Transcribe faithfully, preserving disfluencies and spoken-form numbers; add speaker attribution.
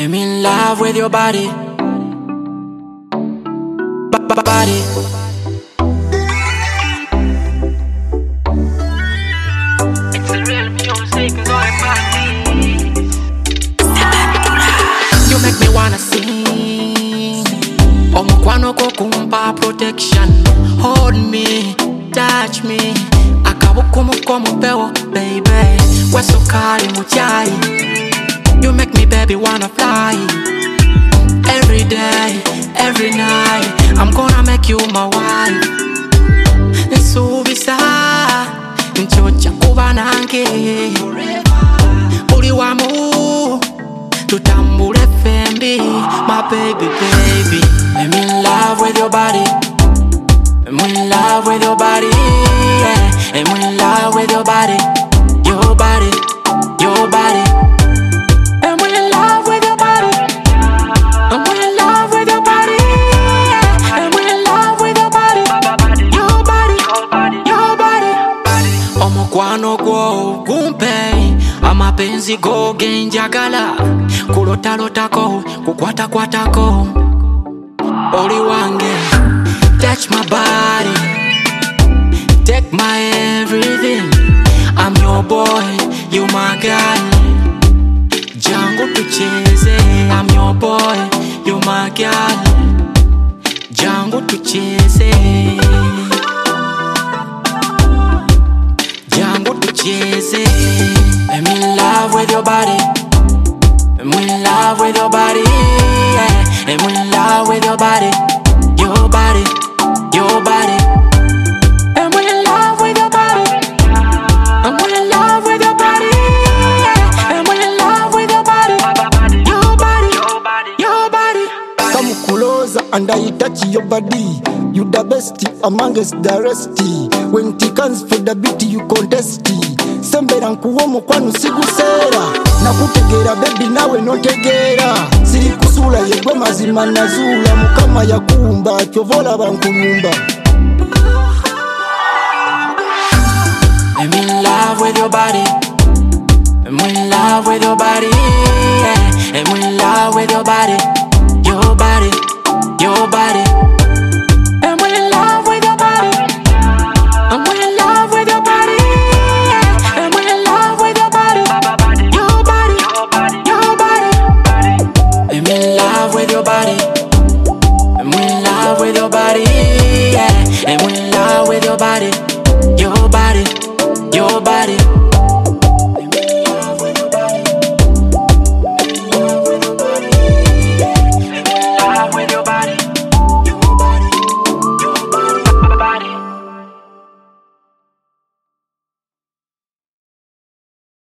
Speaker 1: I'm in love with your body. Body.
Speaker 2: It's a real music going party.
Speaker 1: You make me wanna sing. Omukwano ko kumpa protection. Hold me, touch me. Akabukumu komu pewo, baby. Weso kali muchai. You make me baby wanna fly. Every day, every night, I'm gonna make you my wife. Nsubisa nchocha kuba nange buli wamu tutambule fembi. My baby, baby, I'm in love with your body. I'm in love with your body, yeah. I'm in love with your body. Your body, your body. I'm in love with your body. I'm in love with your body, yeah. I'm in love with your body. Your body, your body. Omukwano gwo gumpe, amapenzi go genjagala. Kulota lotako, kukwata kwatako. Oli wange, touch my body, take my everything. I'm your boy, you my guy. Jango tucheze, I'm your boy, you my girl. Jango tucheze, Jango tucheze. I'm in love with your body. I'm in love with your body, yeah. I'm in love with your body. Your body, your body. I'm in love with your body. I'm in love with your body, yeah. I'm in love with your body. Your body, your body.
Speaker 3: Come closer and I touch your body. You the best amongst the rest. When it comes for the beat you contest. Sembera nkuwo mukwano sigusera. Nakutegera baby nawe notegera. Siri kusula yegwe mazima nazula. Mukama yakumba chovola bankulumba.
Speaker 1: I'm in love with your body. I'm in love with your body, yeah. I'm in love with your body.